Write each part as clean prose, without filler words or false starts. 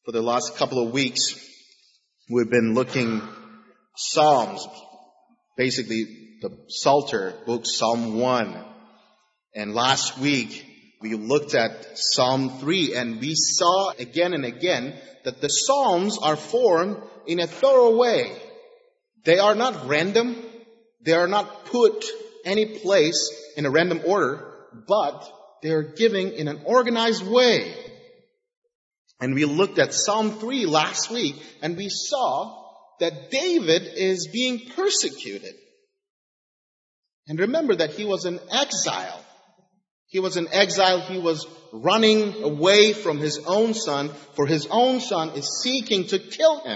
For the last couple of weeks, we've been looking Psalms, basically the Psalter book, Psalm 1. And last week, we looked at Psalm 3, and we saw again and again that the Psalms are formed in a thorough way. They are not random. They are not put any place in a random order, but they are given in an organized way. And we looked at Psalm 3 last week, and we saw that David is being persecuted. And remember that he was in exile. He was in exile. He was running away from his own son, for his own son is seeking to kill him.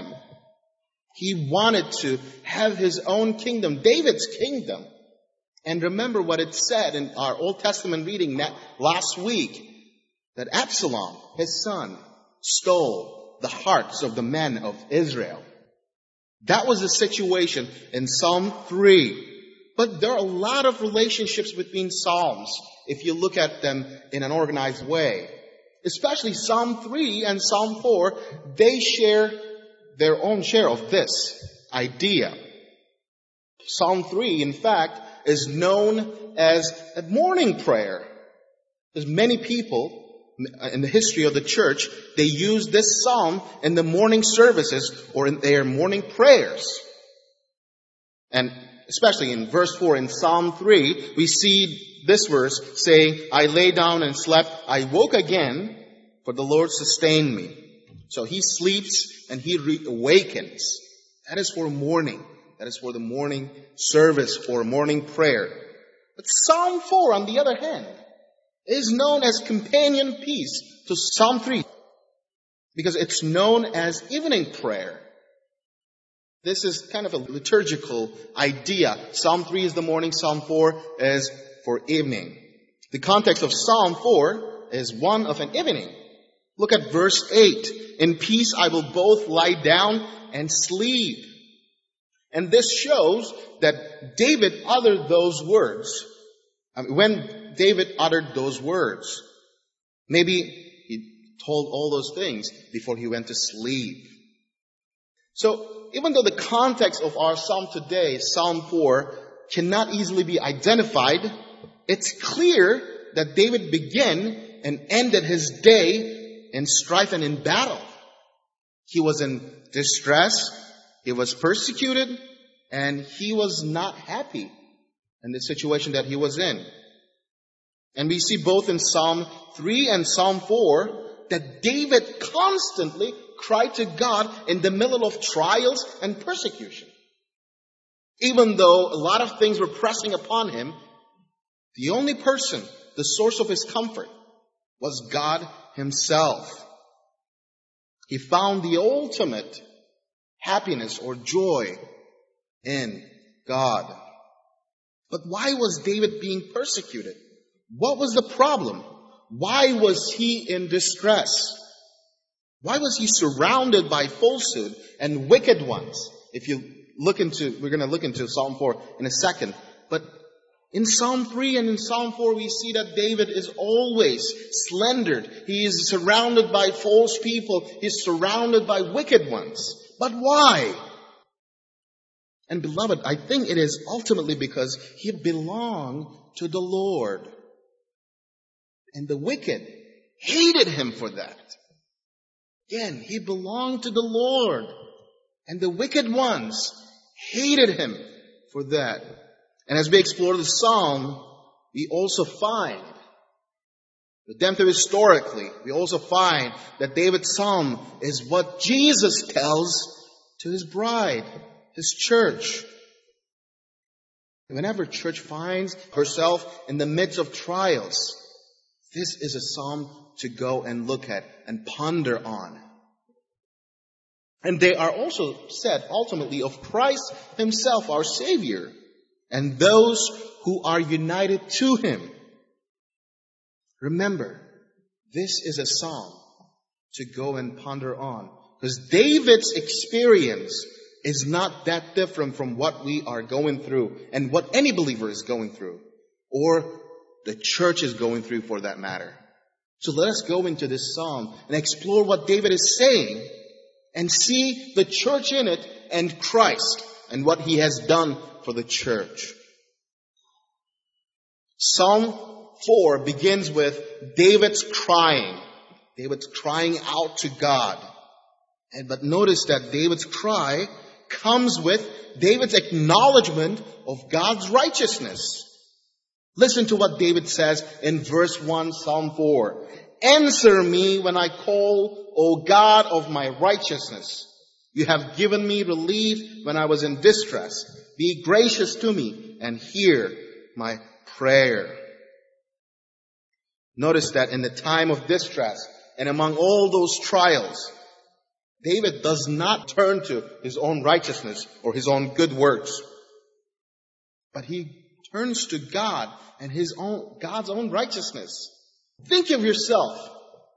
He wanted to have his own kingdom, David's kingdom. And remember what it said in our Old Testament reading last week, that Absalom, his son, stole the hearts of the men of Israel. That was the situation in Psalm 3. But there are a lot of relationships between Psalms if you look at them in an organized way. Especially Psalm 3 and Psalm 4, they share their own share of this idea. Psalm 3, in fact, is known as a morning prayer. There's many people in the history of the church, they use this psalm in the morning services or in their morning prayers. And especially in verse 4 in Psalm 3, we see this verse saying, I lay down and slept, I woke again, for the Lord sustained me. So he sleeps and he awakens. That is for morning. That is for the morning service or morning prayer. But Psalm 4, on the other hand, is known as companion piece to Psalm 3 because it's known as evening prayer. This is kind of a liturgical idea. Psalm 3 is the morning, Psalm 4 is for evening. The context of Psalm 4 is one of an evening. Look at verse 8. In peace I will both lie down and sleep. And this shows that David uttered those words. When David uttered those words, maybe he told all those things before he went to sleep. So even though the context of our psalm today, Psalm 4, cannot easily be identified, it's clear that David began and ended his day in strife and in battle. He was in distress, he was persecuted, and he was not happy in the situation that he was in. And we see both in Psalm 3 and Psalm 4 that David constantly cried to God in the middle of trials and persecution. Even though a lot of things were pressing upon him, the only person, the source of his comfort, was God himself. He found the ultimate happiness or joy in God. But why was David being persecuted? What was the problem? Why was he in distress? Why was he surrounded by falsehood and wicked ones? We're going to look into Psalm 4 in a second. But in Psalm 3 and in Psalm 4, we see that David is always slandered. He is surrounded by false people. He's surrounded by wicked ones. But why? And beloved, I think it is ultimately because he belonged to the Lord. And the wicked hated him for that. Again, he belonged to the Lord. And the wicked ones hated him for that. And as we explore the psalm, we also find, redemptive historically, we also find that David's psalm is what Jesus tells to his bride, his church. Whenever church finds herself in the midst of trials, this is a psalm to go and look at and ponder on. And they are also said ultimately of Christ himself, our Savior, and those who are united to him. Remember, this is a psalm to go and ponder on. Because David's experience is not that different from what we are going through and what any believer is going through, or the church is going through for that matter. So let us go into this psalm and explore what David is saying and see the church in it and Christ and what he has done for the church. Psalm 4 begins with David's crying. David's crying out to God. But notice that David's cry comes with David's acknowledgement of God's righteousness. Listen to what David says in verse 1, Psalm 4. Answer me when I call, O God of my righteousness. You have given me relief when I was in distress. Be gracious to me and hear my prayer. Notice that in the time of distress and among all those trials, David does not turn to his own righteousness or his own good works, but he turns to God and God's own righteousness. Think of yourself.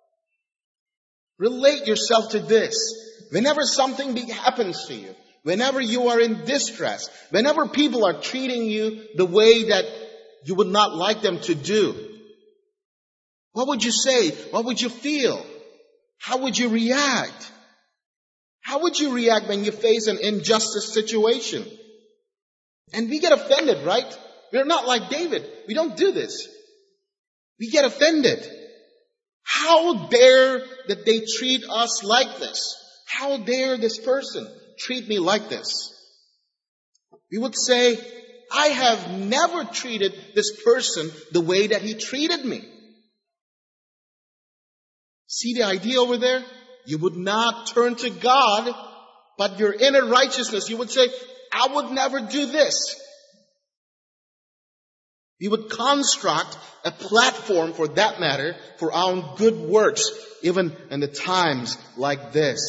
Relate yourself to this. Whenever something big happens to you, whenever you are in distress, whenever people are treating you the way that you would not like them to do, what would you say? What would you feel? How would you react? How would you react when you face an injustice situation? And we get offended, right? We're not like David. We don't do this. We get offended. How dare that they treat us like this? How dare this person treat me like this? We would say, I have never treated this person the way that he treated me. See the idea over there? You would not turn to God, but your inner righteousness, you would say, I would never do this. We would construct a platform, for that matter, for our own good works, even in the times like this.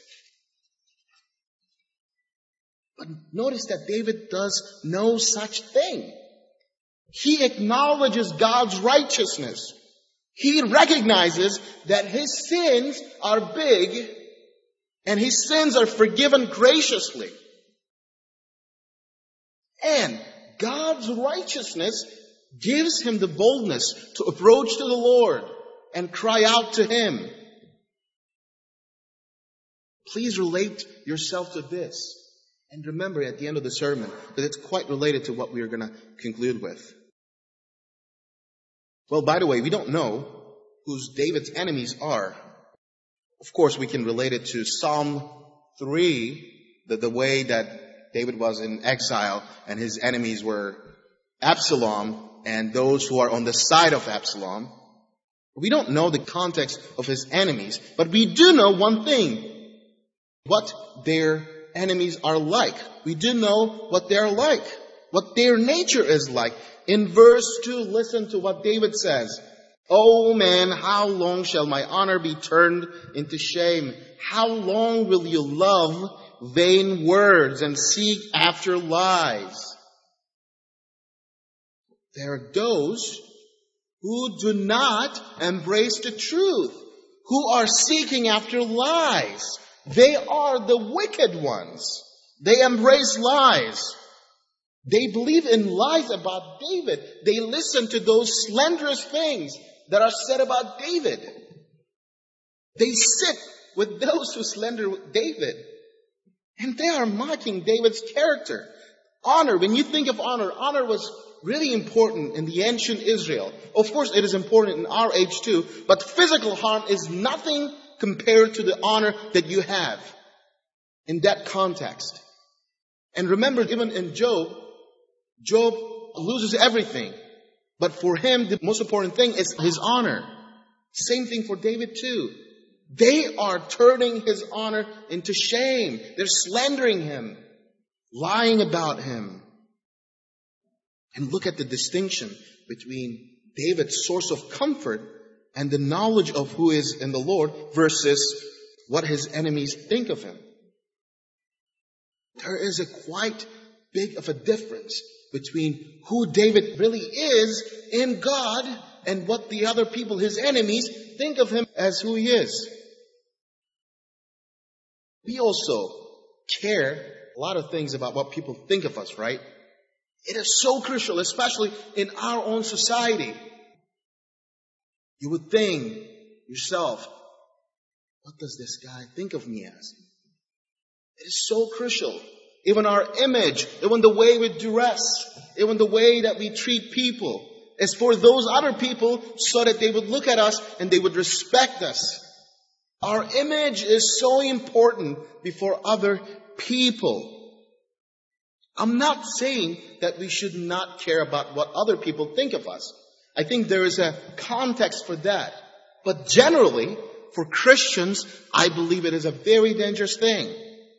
But notice that David does no such thing. He acknowledges God's righteousness. He recognizes that his sins are big and his sins are forgiven graciously. And God's righteousness gives him the boldness to approach to the Lord and cry out to him. Please relate yourself to this. And remember at the end of the sermon that it's quite related to what we are going to conclude with. Well, by the way, we don't know whose David's enemies are. Of course, we can relate it to Psalm 3, the way that David was in exile and his enemies were Absalom and those who are on the side of Absalom. We don't know the context of his enemies, but we do know one thing, what their enemies are like. We do know what they're like, what their nature is like. In verse 2, listen to what David says. Oh man, how long shall my honor be turned into shame? How long will you love vain words and seek after lies? There are those who do not embrace the truth, who are seeking after lies. They are the wicked ones. They embrace lies. They believe in lies about David. They listen to those slanderous things that are said about David. They sit with those who slander David. And they are mocking David's character. Honor, when you think of honor, honor was really important in the ancient Israel. Of course, it is important in our age too, but physical harm is nothing compared to the honor that you have in that context. And remember, even in Job loses everything. But for him, the most important thing is his honor. Same thing for David too. They are turning his honor into shame. They're slandering him, lying about him. And look at the distinction between David's source of comfort and the knowledge of who is in the Lord versus what his enemies think of him. There is a quite big of a difference between who David really is in God and what the other people, his enemies, think of him as who he is. We also care a lot of things about what people think of us, right? It is so crucial, especially in our own society. you would think yourself, what does this guy think of me as? It is so crucial. Even our image, even the way we dress, even the way that we treat people is for those other people so that they would look at us and they would respect us. Our image is so important before other people. I'm not saying that we should not care about what other people think of us. I think there is a context for that. But generally, for Christians, I believe it is a very dangerous thing.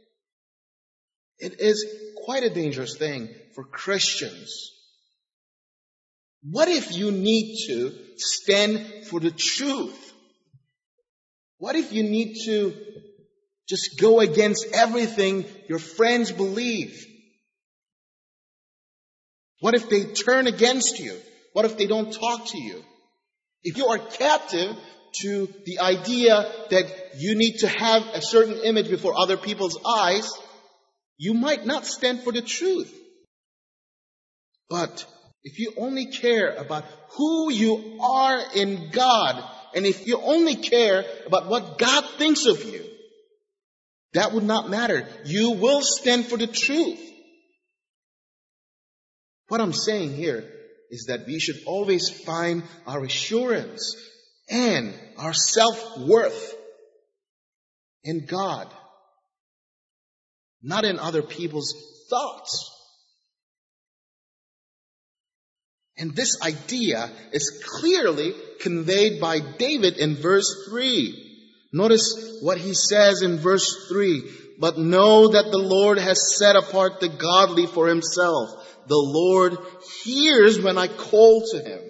It is quite a dangerous thing for Christians. What if you need to stand for the truth? What if you need to just go against everything your friends believe? What if they turn against you? What if they don't talk to you? If you are captive to the idea that you need to have a certain image before other people's eyes, you might not stand for the truth. But if you only care about who you are in God, and if you only care about what God thinks of you, that would not matter. You will stand for the truth. What I'm saying here is that we should always find our assurance and our self-worth in God, not in other people's thoughts. And this idea is clearly conveyed by David in verse 3. Notice what he says in verse 3. But know that the Lord has set apart the godly for himself. The Lord hears when I call to him.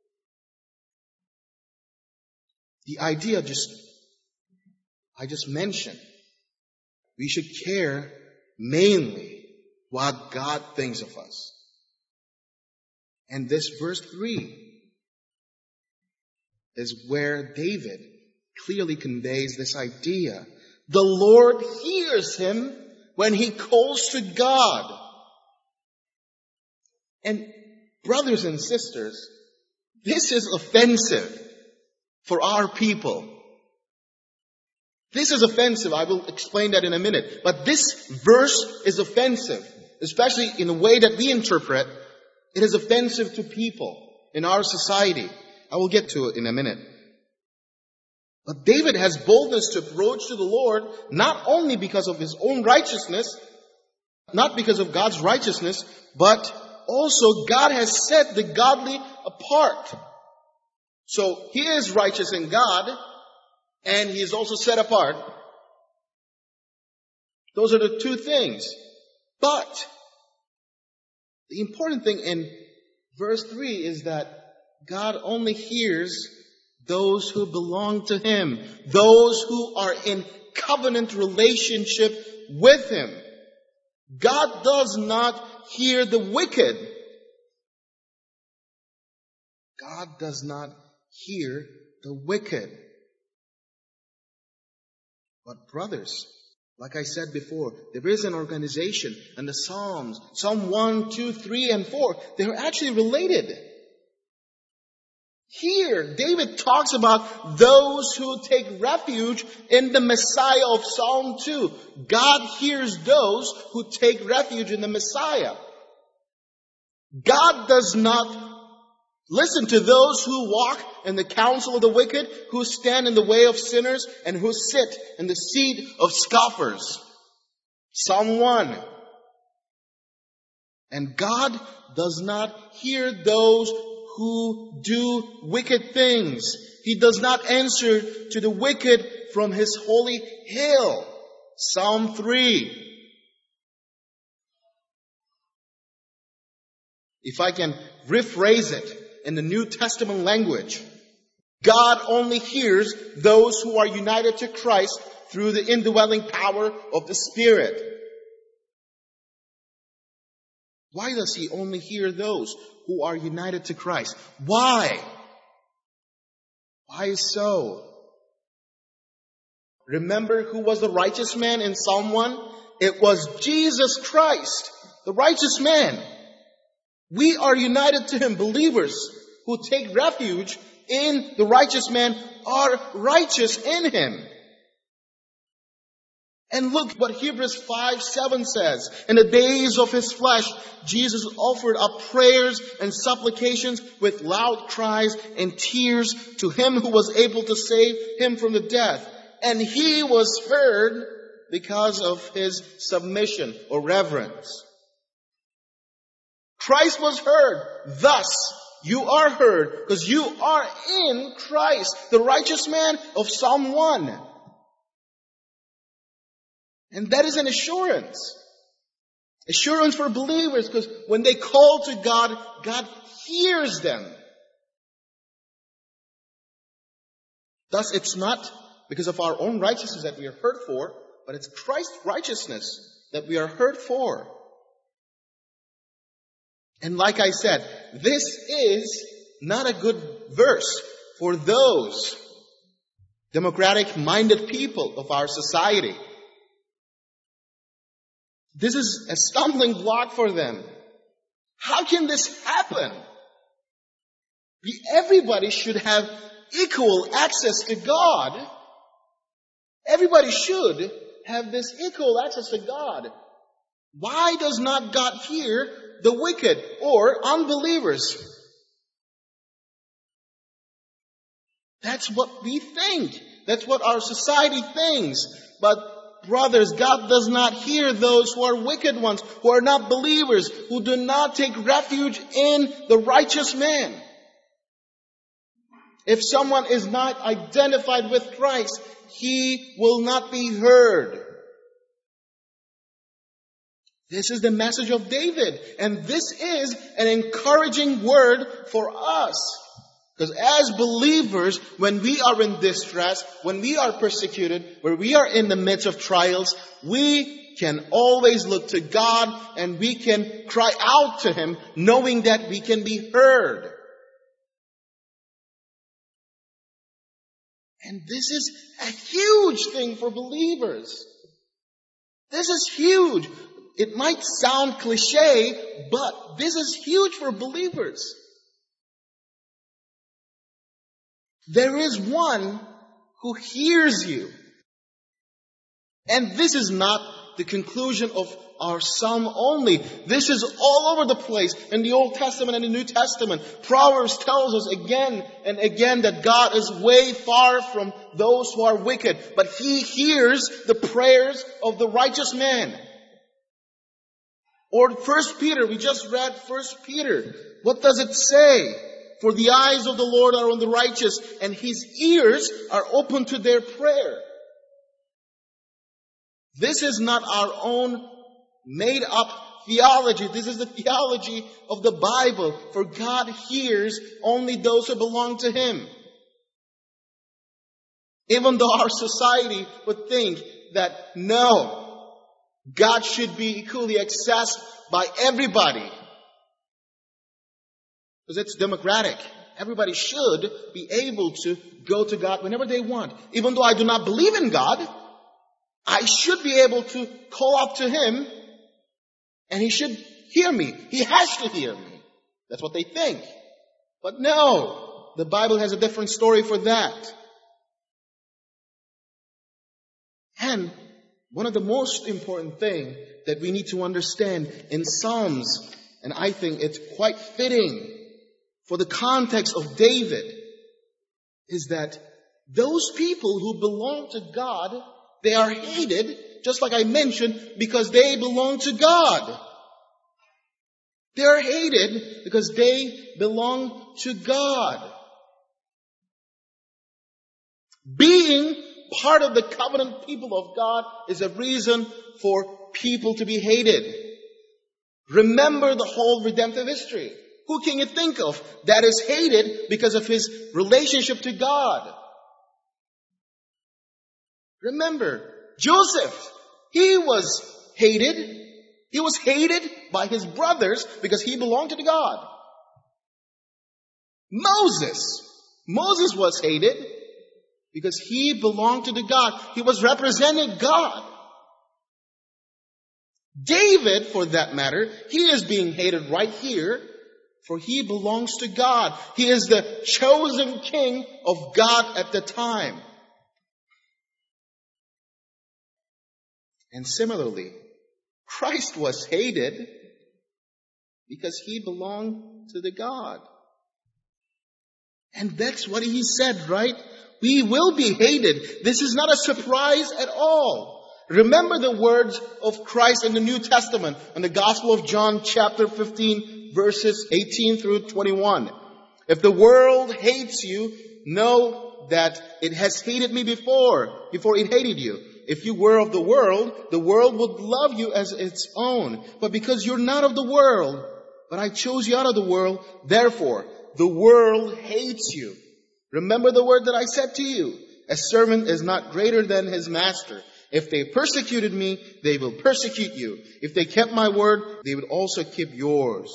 The idea I just mentioned. We should care mainly what God thinks of us. And this verse 3 is where David clearly conveys this idea. The Lord hears him when he calls to God. And brothers and sisters, this is offensive for our people. This is offensive. I will explain that in a minute. But this verse is offensive, especially in the way that we interpret. It is offensive to people in our society. I will get to it in a minute. But David has boldness to approach to the Lord, not only because of his own righteousness, not because of God's righteousness, but also God has set the godly apart. So he is righteous in God, and he is also set apart. Those are the two things. But the important thing in verse 3 is that God only hears those who belong to him, those who are in covenant relationship with him. God does not hear the wicked. God does not hear the wicked. But brothers, like I said before, there is an organization, and the Psalms, Psalm 1, 2, 3, and 4, they're actually related. Here, David talks about those who take refuge in the Messiah of Psalm 2. God hears those who take refuge in the Messiah. God does not listen to those who walk in the counsel of the wicked, who stand in the way of sinners, and who sit in the seat of scoffers. Psalm 1. And God does not hear those who do wicked things. He does not answer to the wicked from his holy hill. Psalm 3. If I can rephrase it in the New Testament language, God only hears those who are united to Christ through the indwelling power of the Spirit. Why does he only hear those who are united to Christ? Why? Why so? Remember who was the righteous man in Psalm 1? It was Jesus Christ, the righteous man. We are united to him, believers who take refuge in the righteous man are righteous in him. And look what Hebrews 5:7 says. In the days of his flesh, Jesus offered up prayers and supplications with loud cries and tears to him who was able to save him from the death. And he was heard because of his submission or reverence. Christ was heard. Thus, you are heard because you are in Christ, the righteous man of Psalm 1. And that is an assurance. Assurance for believers, because when they call to God, God hears them. Thus, it's not because of our own righteousness that we are heard for, but it's Christ's righteousness that we are heard for. And like I said, this is not a good verse for those democratic-minded people of our society. This is a stumbling block for them. How can this happen? Everybody should have equal access to God. Everybody should have this equal access to God. Why does not God hear the wicked or unbelievers? That's what we think. That's what our society thinks. But brothers, God does not hear those who are wicked ones, who are not believers, who do not take refuge in the righteous man. If someone is not identified with Christ, he will not be heard. This is the message of David, and this is an encouraging word for us. Because as believers, when we are in distress, when we are persecuted, when we are in the midst of trials, we can always look to God and we can cry out to Him, knowing that we can be heard. And this is a huge thing for believers. This is huge. It might sound cliche, but this is huge for believers. There is one who hears you. And this is not the conclusion of our psalm only. This is all over the place in the Old Testament and the New Testament. Proverbs tells us again and again that God is way far from those who are wicked, but He hears the prayers of the righteous man. Or 1 Peter, we just read 1 Peter. What does it say? For the eyes of the Lord are on the righteous, and His ears are open to their prayer. This is not our own made up theology. This is the theology of the Bible. For God hears only those who belong to Him. Even though our society would think that no, God should be equally accessed by everybody. Because it's democratic. Everybody should be able to go to God whenever they want. Even though I do not believe in God, I should be able to call out to Him and He should hear me. He has to hear me. That's what they think. But no, the Bible has a different story for that. And one of the most important things that we need to understand in Psalms, and I think it's quite fitting for the context of David, is that those people who belong to God, they are hated, just like I mentioned, because they belong to God. They are hated because they belong to God. Being part of the covenant people of God is a reason for people to be hated. Remember the whole redemptive history. Who can you think of that is hated because of his relationship to God? Remember, Joseph, he was hated. He was hated by his brothers because he belonged to God. Moses was hated because he belonged to God. He was representing God. David, for that matter, he is being hated right here For he belongs to God. He is the chosen king of God at the time. And similarly, Christ was hated because he belonged to the God. And that's what he said, right? We will be hated. This is not a surprise at all. Remember the words of Christ in the New Testament in the Gospel of John chapter 15 verses 18 through 21. If the world hates you, know that it has hated me before it hated you. If you were of the world would love you as its own. But because you're not of the world, but I chose you out of the world, therefore the world hates you. Remember the word that I said to you. A servant is not greater than his master. If they persecuted me, they will persecute you. If they kept my word, they would also keep yours.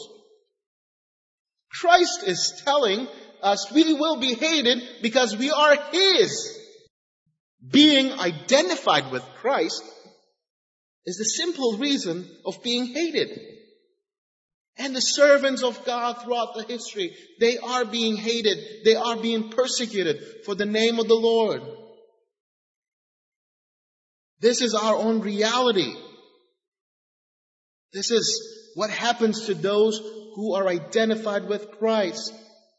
Christ is telling us we will be hated because we are his. Being identified with Christ is the simple reason of being hated. And the servants of God throughout the history, they are being hated. They are being persecuted for the name of the Lord. This is our own reality. This is what happens to those who are identified with Christ.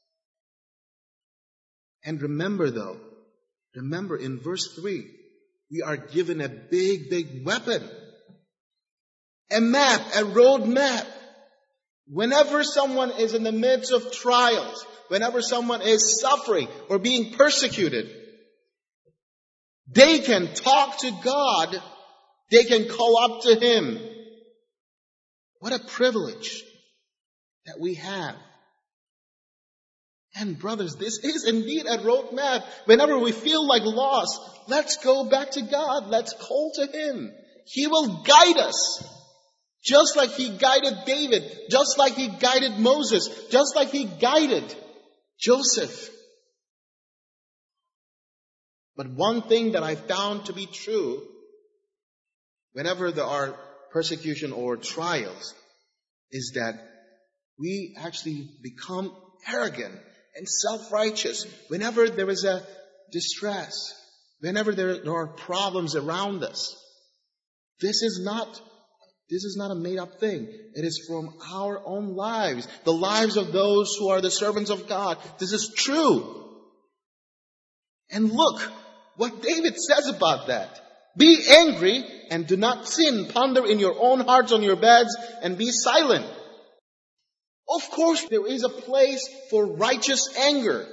And remember in verse 3, we are given a big weapon. A map, a road map. Whenever someone is in the midst of trials, whenever someone is suffering or being persecuted, they can talk to God. They can call up to Him. What a privilege that we have. And brothers, this is indeed a roadmap. Whenever we feel like lost, let's go back to God. Let's call to Him. He will guide us. Just like He guided David. Just like He guided Moses. Just like He guided Joseph. But one thing that I found to be true, whenever there are persecution or trials, is that we actually become arrogant and self-righteous whenever there is a distress, whenever there are problems around us. This is not a made-up thing. It is from our own lives, the lives of those who are the servants of God. This is true. And look what David says about that. Be angry and do not sin. Ponder in your own hearts on your beds and be silent. Of course, there is a place for righteous anger.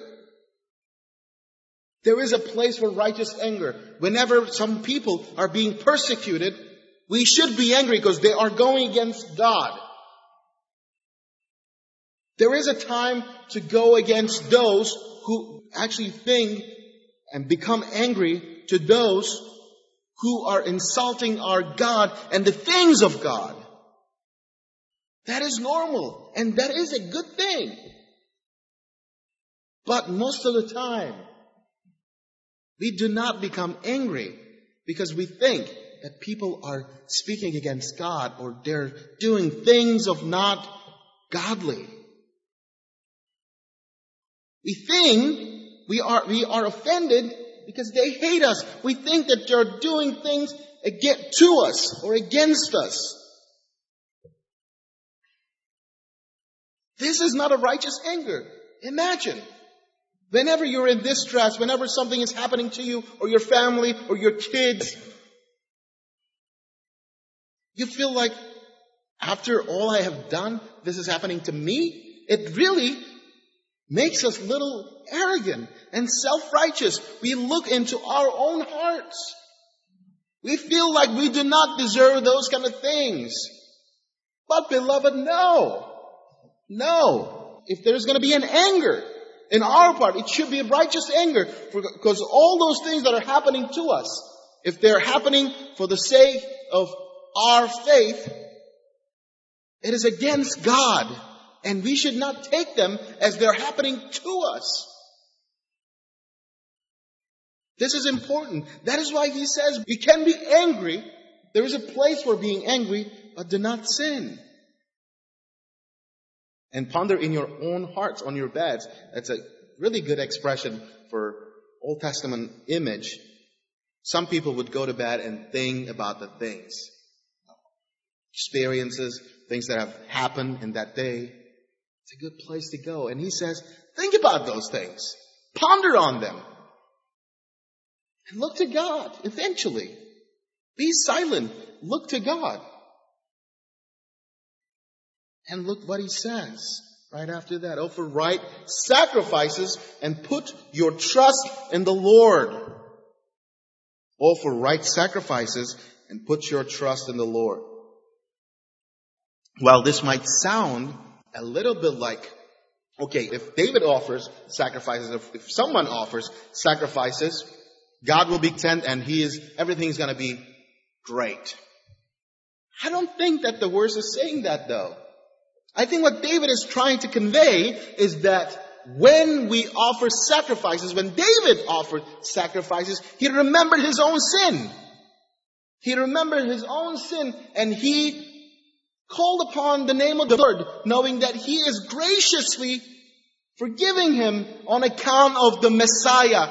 There is a place for righteous anger. Whenever some people are being persecuted, we should be angry because they are going against God. There is a time to go against those who actually think and become angry to those who are insulting our God and the things of God. That is normal, and that is a good thing. But most of the time, we do not become angry because we think that people are speaking against God or they're doing things of not godly. We think we are offended because they hate us. We think that they're doing things to us or against us. This is not a righteous anger. Imagine, whenever you're in distress, whenever something is happening to you or your family or your kids, you feel like, after all I have done, this is happening to me? It really makes us a little arrogant and self-righteous. We look into our own hearts. We feel like we do not deserve those kind of things. But beloved, no. If there's going to be an anger in our part, it should be a righteous anger. Because all those things that are happening to us, if they're happening for the sake of our faith, it is against God. And we should not take them as they're happening to us. This is important. That is why He says we can be angry. There is a place for being angry, but do not sin. And ponder in your own hearts on your beds. That's a really good expression for Old Testament image. Some people would go to bed and think about the things, experiences, things that have happened in that day. It's a good place to go. And he says, think about those things. Ponder on them. And look to God eventually. Be silent. Look to God. And look what he says right after that. Offer right sacrifices and put your trust in the Lord. Offer right sacrifices and put your trust in the Lord. Well, this might sound a little bit like, okay, if David offers sacrifices, if someone offers sacrifices, God will be content and everything is going to be great. I don't think that the verse is saying that though. I think what David is trying to convey is that when we offer sacrifices, when David offered sacrifices, he remembered his own sin. He remembered his own sin and he called upon the name of the Lord, knowing that he is graciously forgiving him on account of the Messiah.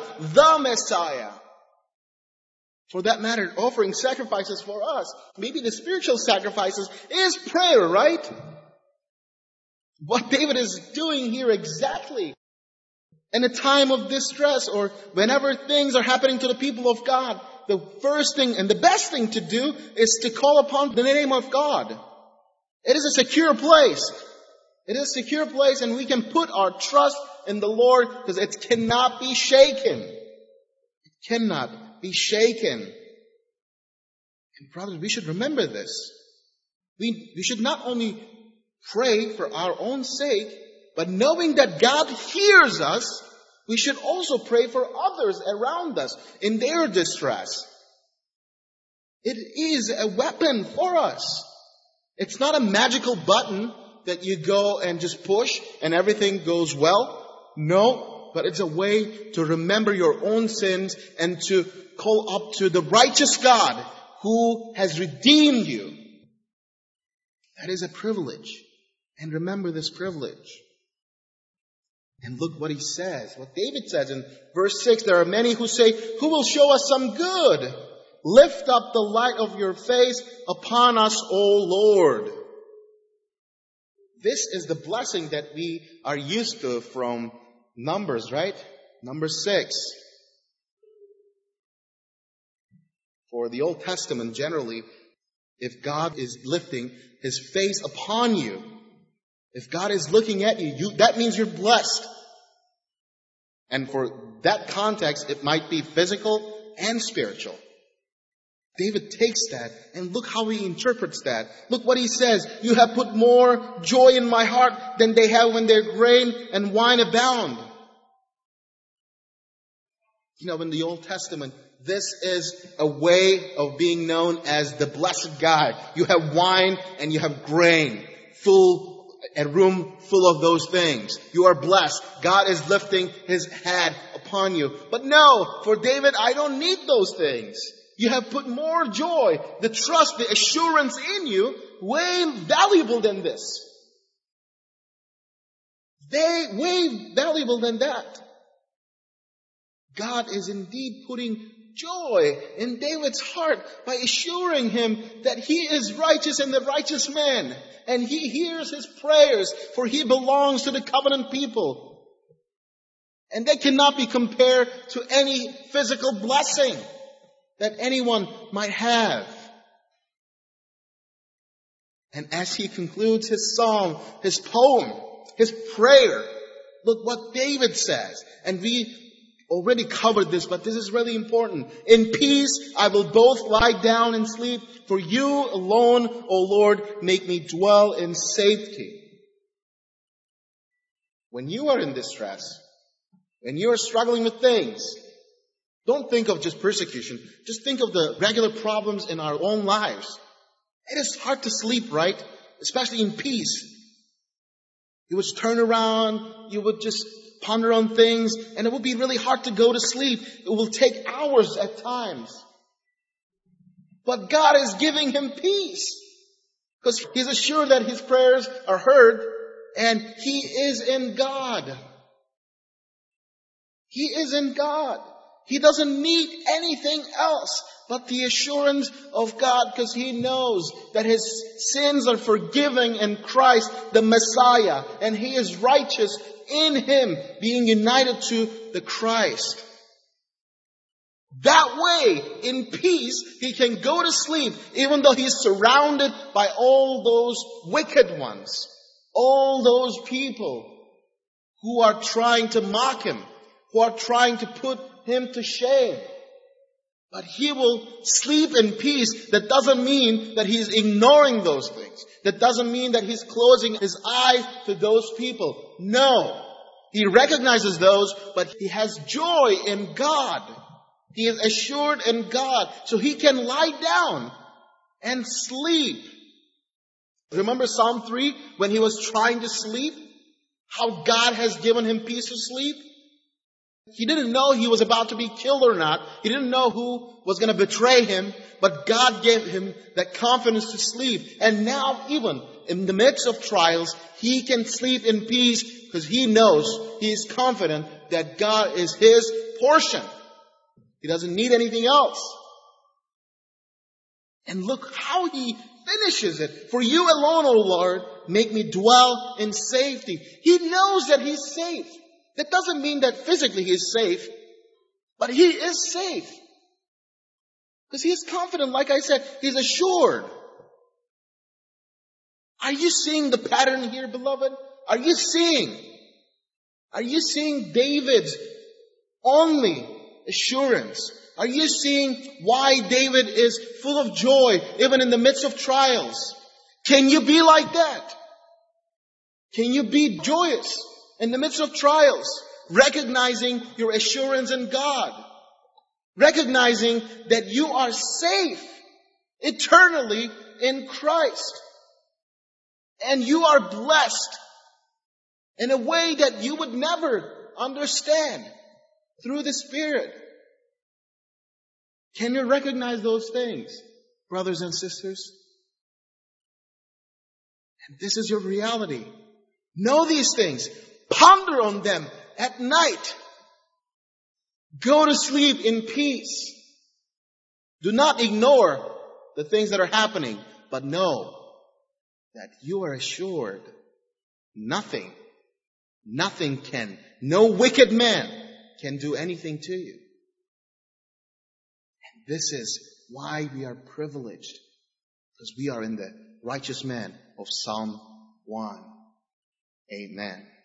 For that matter, offering sacrifices for us, maybe the spiritual sacrifices, is prayer, right? What David is doing here exactly in a time of distress or whenever things are happening to the people of God, the first thing and the best thing to do is to call upon the name of God. It is a secure place. It is a secure place and we can put our trust in the Lord because it cannot be shaken. It cannot be shaken. And brothers, we should remember this. We should not only pray for our own sake, but knowing that God hears us, we should also pray for others around us in their distress. It is a weapon for us. It's not a magical button that you go and just push and everything goes well. No, but it's a way to remember your own sins and to call up to the righteous God who has redeemed you. That is a privilege. And remember this privilege. And look what he says, what David says in verse 6. There are many who say, who will show us some good? Lift up the light of your face upon us, O Lord. This is the blessing that we are used to from Numbers, right? Number 6. For the Old Testament, generally, if God is lifting his face upon you, if God is looking at you, that means you're blessed. And for that context, it might be physical and spiritual. David takes that and look how he interprets that. Look what he says. You have put more joy in my heart than they have when their grain and wine abound. You know, in the Old Testament, this is a way of being known as the blessed God. You have wine and you have grain, a room full of those things. You are blessed. God is lifting his hand upon you. But no, for David, I don't need those things. You have put more joy, the trust, the assurance in you, way valuable than this. Way valuable than that. God is indeed putting joy in David's heart by assuring him that he is righteous and the righteous man. And he hears his prayers, for he belongs to the covenant people. And they cannot be compared to any physical blessing that anyone might have. And as he concludes his song, his poem, his prayer, look what David says. And we already covered this, but this is really important. In peace I will both lie down and sleep, for you alone, O Lord, make me dwell in safety. When you are in distress, when you are struggling with things, don't think of just persecution. Just think of the regular problems in our own lives. It is hard to sleep, right? Especially in peace. You would turn around, you would just ponder on things, and it would be really hard to go to sleep. It will take hours at times. But God is giving him peace, because he's assured that his prayers are heard, and he is in God. He is in God. He doesn't need anything else but the assurance of God, because he knows that his sins are forgiven in Christ, the Messiah, and he is righteous in him, being united to the Christ. That way, in peace, he can go to sleep, even though he's surrounded by all those wicked ones, all those people who are trying to mock him, who are trying to put him to shame. But he will sleep in peace. That doesn't mean that he's ignoring those things. That doesn't mean that he's closing his eyes to those people. No. He recognizes those, but he has joy in God. He is assured in God. So he can lie down and sleep. Remember Psalm 3 when he was trying to sleep? How God has given him peace to sleep? He didn't know he was about to be killed or not. He didn't know who was going to betray him. But God gave him that confidence to sleep. And now, even in the midst of trials, he can sleep in peace because he knows, he is confident that God is his portion. He doesn't need anything else. And look how he finishes it. For you alone, O Lord, make me dwell in safety. He knows that he's safe. That doesn't mean that physically he is safe, but he is safe. Because he is confident, like I said, he's assured. Are you seeing the pattern here, beloved? Are you seeing David's only assurance? Are you seeing why David is full of joy, even in the midst of trials? Can you be like that? Can you be joyous in the midst of trials, recognizing your assurance in God, recognizing that you are safe eternally in Christ, and you are blessed in a way that you would never understand through the Spirit? Can you recognize those things, brothers and sisters? And this is your reality. Know these things. Ponder on them at night. Go to sleep in peace. Do not ignore the things that are happening, but know that you are assured no wicked man can do anything to you. And this is why we are privileged, because we are in the righteous man of Psalm 1. Amen.